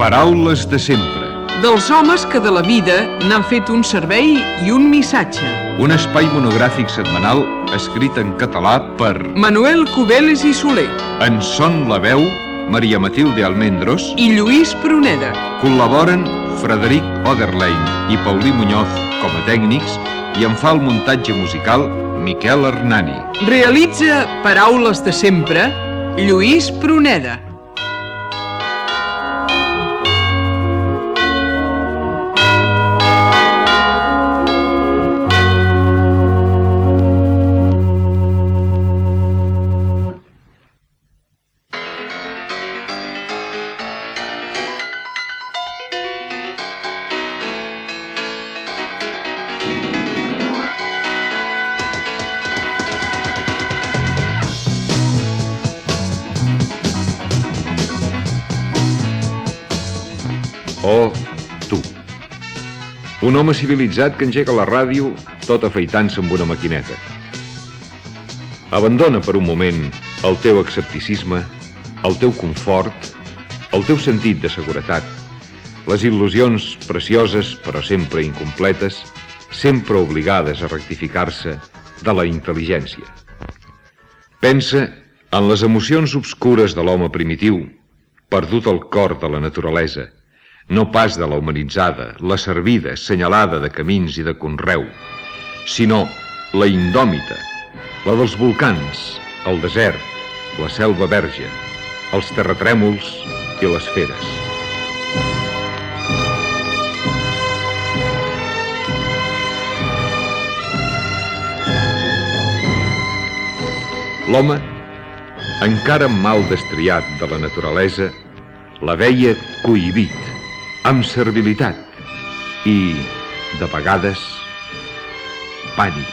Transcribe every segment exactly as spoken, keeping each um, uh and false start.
Paraules de sempre. Dels homes que de la vida n'han fet un servei i un missatge. Un espai monogràfic setmanal escrit en català per Manuel Cubeles i Soler. En son la veu Maria Matilde Almendros i Lluís Pruneda. Col·laboren Frederic Oderlein i Paulí Muñoz com a tècnics i en fa el muntatge musical Miquel Hernani. Realitza Paraules de sempre Lluís Pruneda. Oh, tu. Un home civilitzat que engega la ràdio tot afaitant-se amb una maquineta. Abandona per un moment el teu escepticisme, el teu confort, el teu sentit de seguretat, les il·lusions precioses però sempre incompletes, sempre obligades a rectificar-se de la intel·ligència. Pensa en les emocions obscures de l'home primitiu, perdut al cor de la naturalesa, no pas de la humanitzada, la servida, senyalada de camins i de conreu, sinó la indòmita, la dels volcans, el desert, la selva verge, els terratrèmols i les feres. L'home, encara mal destriat de la naturalesa, la veia cohibit, amb servilitat i, de vegades, pànic.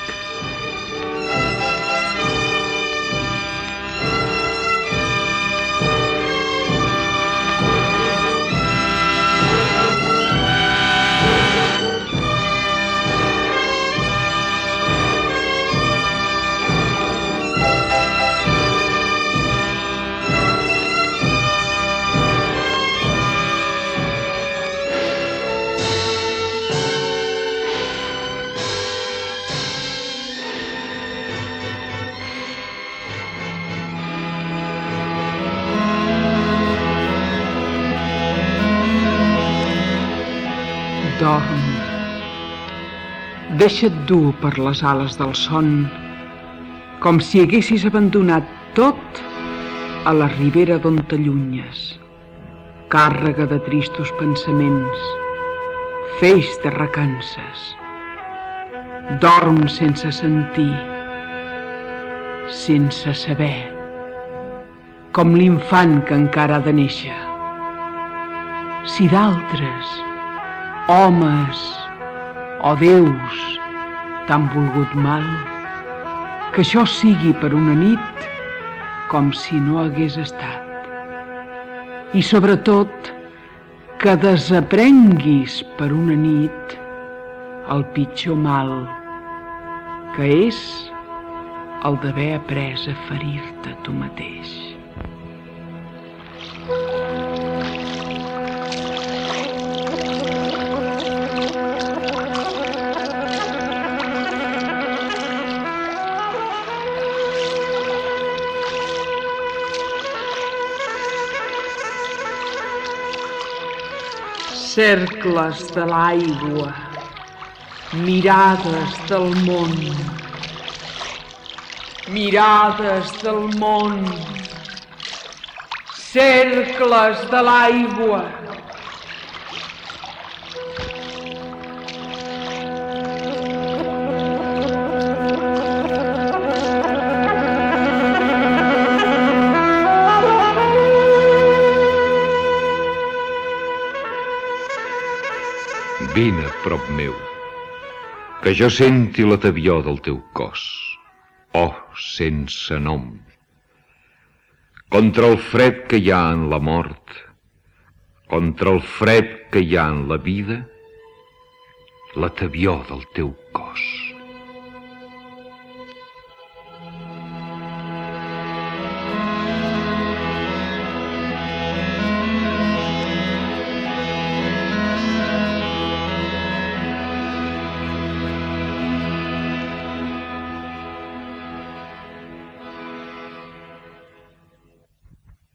Dorm. Deixa't dur per les ales del son, com si haguessis abandonat tot a la ribera d'on t'allunyes, càrrega de tristos pensaments, feix de recances. Dorm sense sentir, sense saber, com l'infant que encara ha de néixer. Si d'altres, homes o déus t'han volgut mal, que això sigui per una nit com si no hagués estat. I sobretot que desaprenguis per una nit el pitjor mal, que és el d'haver après a ferir-te tu mateix. Cercles de l'aigua, mirades del món, mirades del món, cercles de l'aigua. Vine a prop meu, que jo senti la tebior del teu cos, oh, sense nom. Contra el fred que hi ha en la mort, contra el fred que hi ha en la vida, la tebior del teu cos.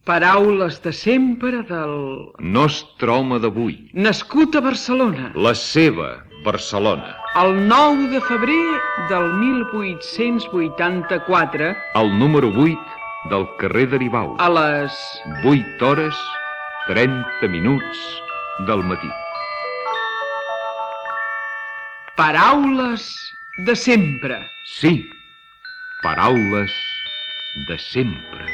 Paraules de sempre del... nostre home d'avui. Nascut a Barcelona. La seva Barcelona. El nou de febrer del mil vuit-cents vuitanta-quatre. Al número vuit del carrer d'Aribau. A les... vuit hores, trenta minuts del matí. Paraules de sempre. Sí, paraules de sempre.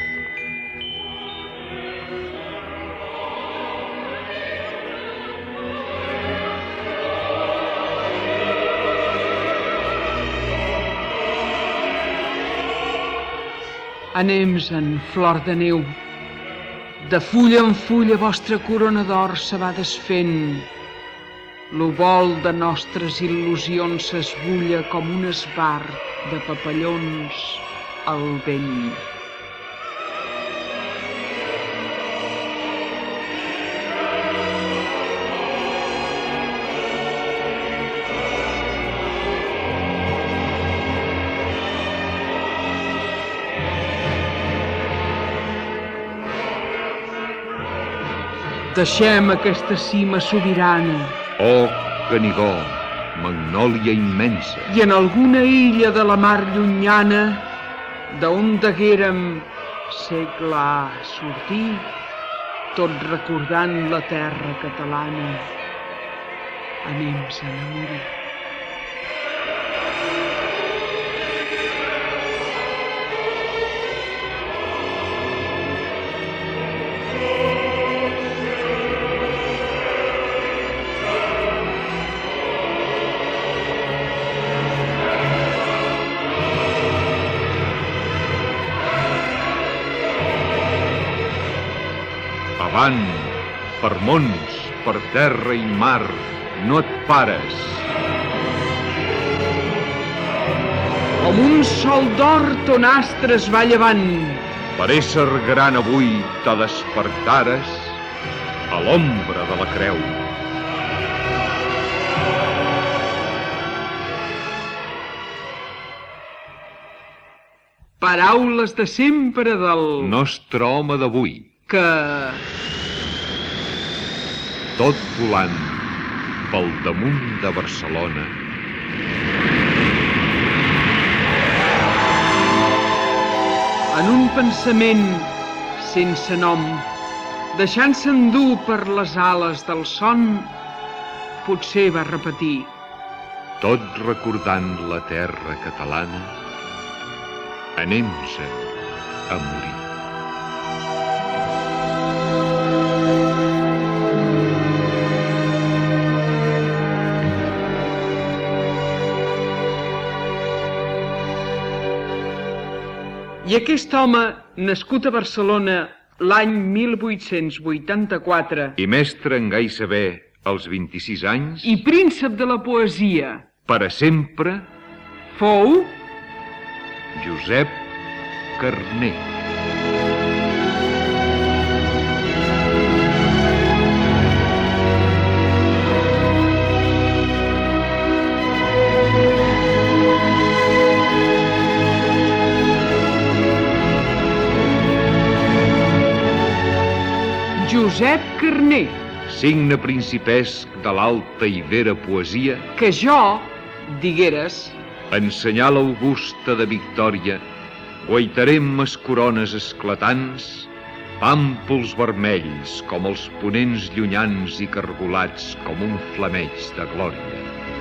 Anem-se'n, flor de neu. De fulla en fulla vostra corona d'or se va desfent. L'obol de nostres il·lusions s'esbulla com un esbart de papallons al vent. Deixem aquesta cima sobirana. Oh, Canigó, magnòlia immensa. I en alguna illa de la mar llunyana, d'on deguérem segle a sortir, tot recordant la terra catalana, anem-se'n a morir. Avant, per mons, per terra i mar, no et pares. Com un sol d'or ton astre es va llevant. Per ésser gran avui te despertares a l'ombra de la creu. Paraules de sempre del... nostre home d'avui. Que... tot volant pel damunt de Barcelona. En un pensament sense nom, deixant-se endur per les ales del son, potser va repetir: tot recordant la terra catalana, anem-se'n a morir. I aquest home, nascut a Barcelona l'any mil vuit-cents vuitanta-quatre... I mestre en gai saber als vint-i-sis anys... I príncep de la poesia... per a sempre... fou... Josep Carner. Josep Carner. Signe principesc de l'alta i vera poesia, que jo, digueres, en senyal augusta de victòria, guaitarem les corones esclatants, pàmpols vermells com els ponents llunyans i cargolats com un flameig de glòria.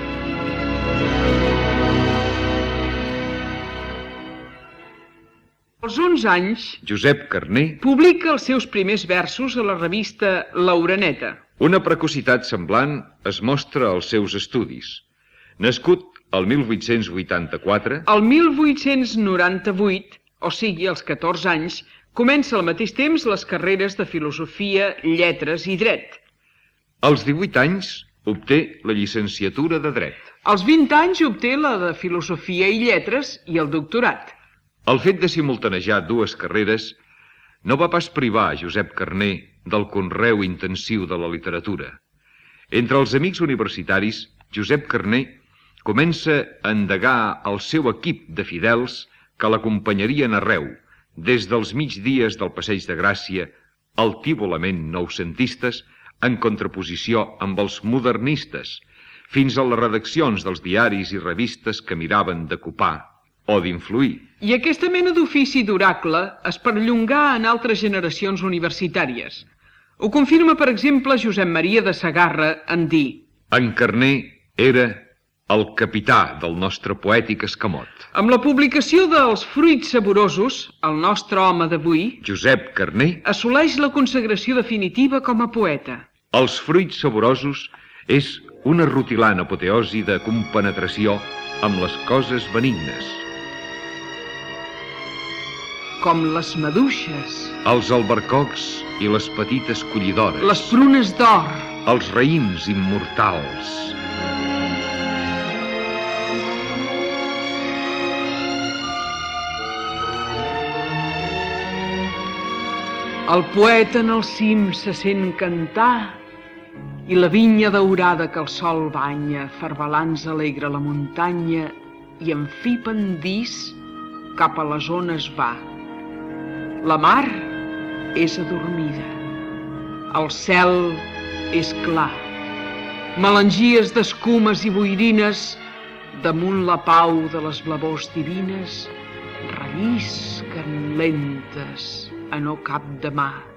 Als onze anys, Josep Carner publica els seus primers versos a la revista L'Oreneta. Una precocitat semblant es mostra als seus estudis. Nascut el mil vuit-cents vuitanta-quatre... El mil vuit-cents noranta-vuit, o sigui, als catorze anys, comença al mateix temps les carreres de filosofia, lletres i dret. Als divuit anys obté la llicenciatura de dret. Als vint anys obté la de filosofia i lletres i el doctorat. El fet de simultanejar dues carreres no va pas privar a Josep Carner del conreu intensiu de la literatura. Entre els amics universitaris, Josep Carner comença a endegar el seu equip de fidels que l'acompanyarien arreu, des dels migdies del Passeig de Gràcia, altívolament noucentistes, en contraposició amb els modernistes, fins a les redaccions dels diaris i revistes que miraven de copar o d'influir. I aquesta mena d'ofici d'oracle es perllongà en altres generacions universitàries. Ho confirma, per exemple, Josep Maria de Segarra en dir: En Carner era el capità del nostre poètic escamot. Amb la publicació dels Fruits saborosos, el nostre home d'avui, Josep Carner, assoleix la consagració definitiva com a poeta. Els Fruits saborosos és una rutilant apoteosi de compenetració amb les coses benignes. Com les maduixes, Els albercocs i les petites collidores. les prunes d'or, Els raïms immortals. el poeta en el cim se sent cantar i la vinya daurada que el sol banya, farbalans alegra la muntanya i en fi pendís cap a les ones va. La mar és adormida, el cel és clar, melangies d'escumes i boirines damunt la pau de les blavors divines rellisquen lentes a no cap de mà.